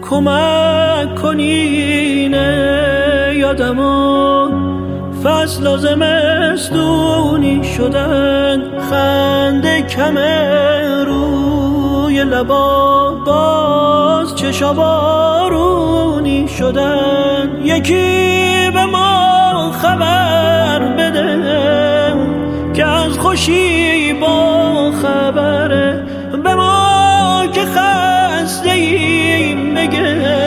کمک کنینه یادمو فصل و زمستونی شدن، خنده کمه روی لبا، باز چشا بارونی شدن. یکی به ما خبر بده که از خوشی با خبره، به ما که خسته ایم بگه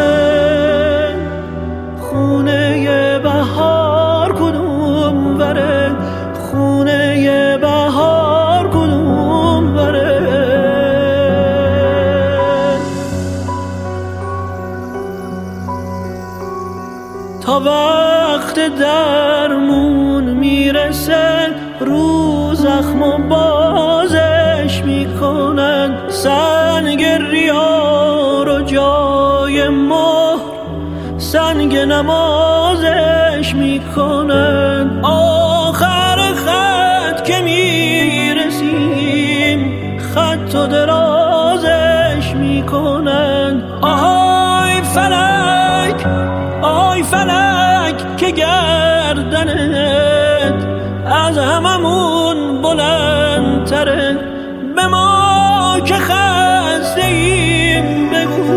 خونه بهار کدوم وره، خونه بهار کدوم وره. تا وقت درمون میرسه رو زخم و بازش میکنن، سنگ ریا رو جای مهر سنگ نمازش میکنن. آخر خط که میرسیم خط و درازش میکنن. آهای فلک، آی فلک که گردنت از هممون بلندتره، به ما که خسته ایم بگو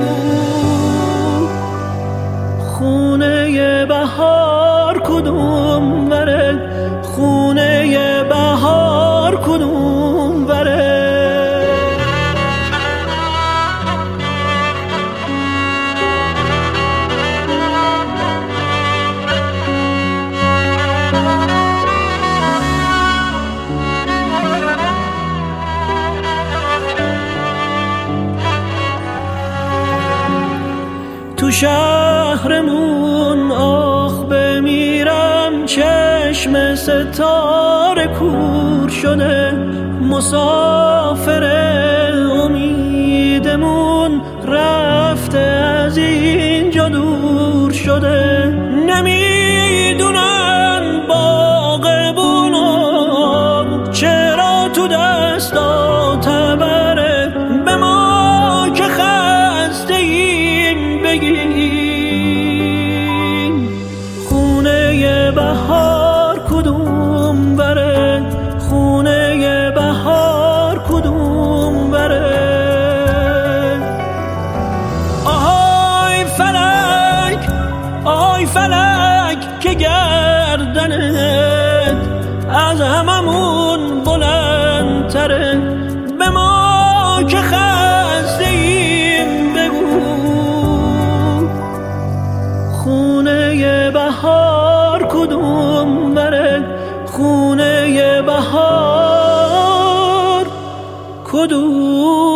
خونه بهار کدوم وره، خونه بهار کدوم وره. تو شهرمون آخ بمیرم، چشم ستاره کور شده، مسافر امیدمون رفته از اینجا دور شده. نمیدونن باغبونا چرا تو دستات بره، به ما که خسته ایم بگین خونه بهار کدوم بره، خونه بهار کدوم بره. آهای فلک، آی فلک که گردنت از هممون بلندتره، به ما که خسته ایم بگو خونه بهار کدوم بره، خونه بهار کدوم